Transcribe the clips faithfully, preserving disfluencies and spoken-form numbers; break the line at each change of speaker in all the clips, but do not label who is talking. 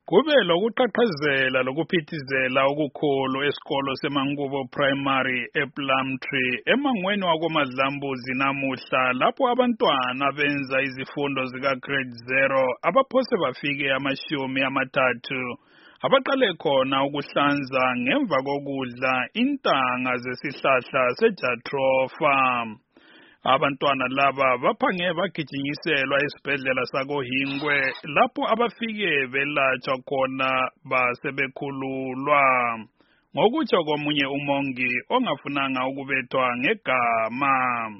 Kube lokuqhaqhazela lokuphithizela okukhulu esikolo seMankubo Primary ePlumtree emangweni wakoMadlambuzi namuhla lapho abantwana benza izifundo zika grade zero abaphose bafike amashumi amathathu abaqale khona ukuhlanza ngemva kokudla intanga zesihlahla seJatropha. Abantwana laba baphange bagijinyiselwa esibhedlela sakoHingwe lapho abafike belatshwa khona basebekhululwa. Ngokutsho komunye umongi ongafunanga ukubethwa ngegama.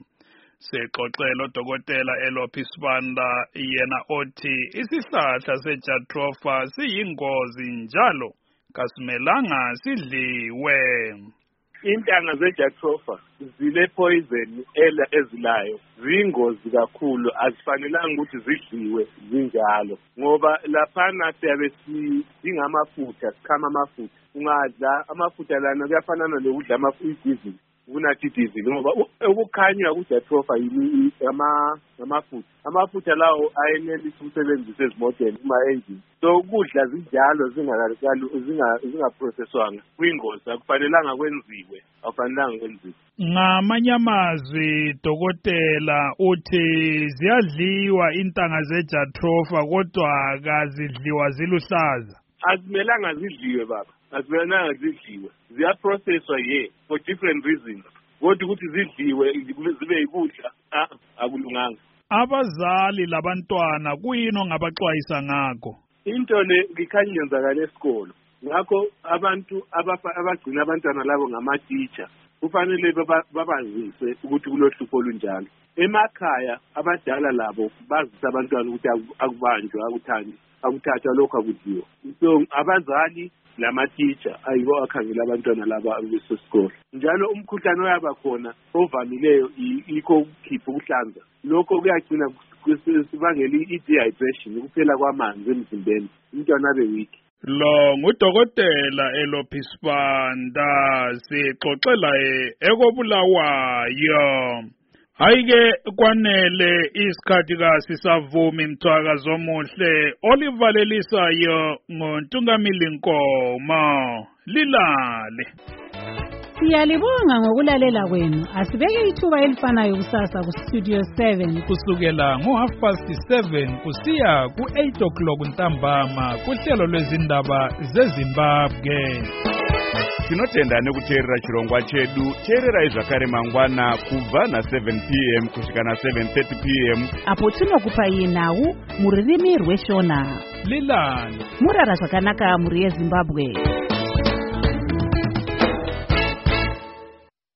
Sexoxela udokotela Elophi Sibanda yena othi isihlahla seJatropha siyingozi njalo kasimelanga sidliwe.
Intanga zeJatropha zile poison ela ezilayo ziyingozi kakhulu, azifanelanga ukuthi zidliwe zinjalo ngoba laphana siyabe singamafutha sikhama amafutha. Ungadla amafutha lana kuyafanana lokudla amafutha unathi diesel ngoba ukukhanywa kuJatropha yini amafutha amafutha lawo ayenelisa ukusebenzisa ezimoteni kuma engine. So ukudla zinjalo zingakali zingaprocesswanga kuyingozi, akufanelanga kwenziwe akufanelanga kwenziwe.
Ngamanye amazwi dokotela uthi ziyadliwa intanga zeJatropha kodwa kazidliwa ziluhlaza.
Azimelanga zidliwe baba, azimelanga zidliwe, ziyaprocesswa ye for different reasons. Kodwa ukuthi zidliwe zibe yikudla akulunganga.
Abazali labantwana kuyini ongabaxwayisa ngakho?
Into le ikhanya yenzakala esikolo, ngakho abantu abagcina abantwana labo ngama-teacher kufanele babazise ukuthi kulohlupho olunjalo. Emakhaya abadala labo bazisa abantwana ukuthi akubanjwa akuthandi akuthathwa lokho akudliwa. So abazali lama-teacher ayibo akhangela abantwana laba besesikolo. Njalo umkhuhlane oyaba khona ovamileyo yikho ukukhipha ukuhlanza. Lokho kuyagcina kusibangela i-dehydration, ukuphela kwamanzi emzimbeni, umntwana abe weak.
Lo ngudokotela Elophi Sibanda sixoxela ekobulawayo. Hayike kwanele isikhathi kasisavumi mthwaka zomuhle olivalelisayo ngoNtungamili Nkomo. Lilale.
Siyalibonga ngokulalela kwenu. Asibeke ithuba elifanayo kusasa ku Studio seven
kusukela ngo half past seven kusiya ku eight o'clock ntambama kuhlelo lwezindaba zeZimbabwe.
Tinotenda nekuteerera chirongwa chedu. Teererai zvakare mangwana kubva na seven p m kusvika na seven thirty p m
apo tinokupai nhau muririmi rweshona.
Lilani.
Murara zvakanaka muri yeZimbabwe.